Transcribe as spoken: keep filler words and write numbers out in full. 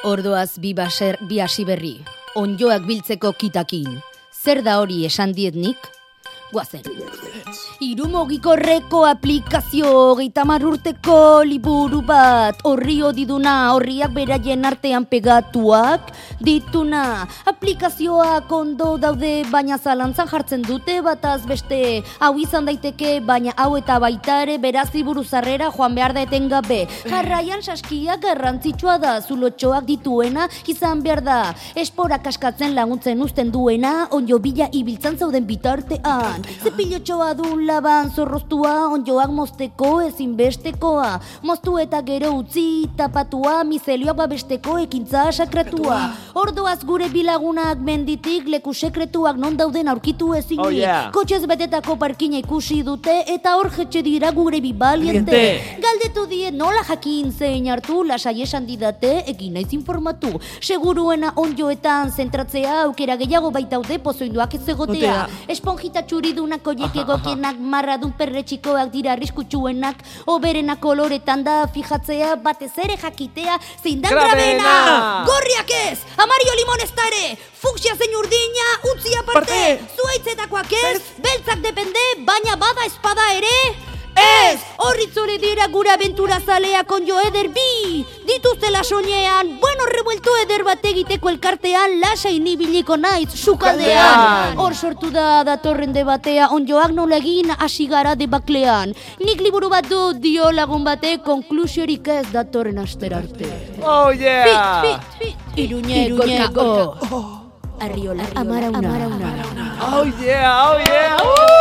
Ordoaz bi baser, bi hasi berri, onjoak biltzeko kitakin. Zer da hori esan diet nik? Guazen. Irumogikorreko aplikazio geitamar urteko liburu bat, horri odiduna, horriak beraien artean pegatuak dituna. Aplikazioak ondo daude, baina zalantzan jartzen dute bataz beste. Hau izan daiteke, baina hau eta baita ere beraz liburu zarrera joan behar da etengabe. Jarraian saskia garrantzitsua da, zulotxoak dituena izan behar da. Esporak askatzen laguntzen uzten duena, onjo bila ibiltzan zauden bitartean. Zepilotxoa du laban zorroztua, onjoak mozteko ezinbestekoa. Moztu eta gero utzi tapatua, mizelioak babesteko ekintza sakratua. Ordoaz gure bilagunak menditik leku sekretuak non dauden aurkitu ezinik. Oh, yeah. Kotxez betetako parkina ikusi dute eta hor jetxe dira gure bibaliente. Galdetu diet nola jakin zein hartu, lasai esan didate, egin naiz informatu. Seguruena onjoetan zentratzea, aukera gehiago baitaude pozoinduak ez egotea. Esponjita txuridunak oiek egokienak, marradun perretxikoak dira arriskutsuenak, oberenak koloretan da fijatzea, batez ere jakitea, zein dan grabena! Gorriak ez! Amario limon ez ere! Fuksia zein urdina, utzi aparte! Zuaitzetakoak ez! Beltzak depende, baina bada espada ere! Ez! Horritzore dira gure abentura zaleak onjo eder bi! Dituztela soñean, bueno revuelto eder bat egiteko elkartean, lasai nibiliko naiz sukaldean! Hor sortu da datorren debatea, onjoak nola egin hasi gara debaklean. Nik liburu bat du dio lagun batek, konklusiorik ez datorren aster arte. Oh yeah! Fit, fit, fit! Iruñeko, Arriola, Amarauna. Oh yeah, oh yeah!